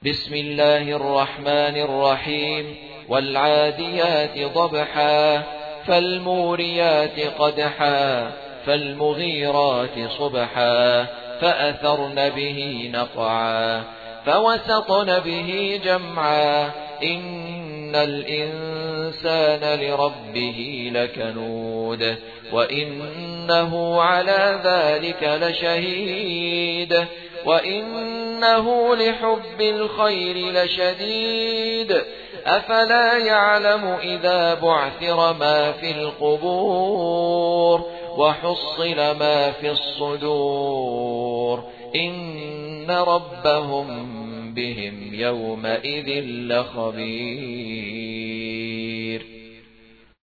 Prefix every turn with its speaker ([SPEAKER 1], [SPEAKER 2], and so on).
[SPEAKER 1] بسم الله الرحمن الرحيم والعاديات ضبحا فالموريات قدحا فالمغيرات صبحا فأثرن به نقعا فوسطن به جمعا إن الإنسان لربه لكنود وإنه على ذلك لشهيد وإنه لحب الخير لشديد أفلا يعلم إذا بعثر ما في القبور وحصل ما في الصدور إن ربهم بهم يومئذ لخبير.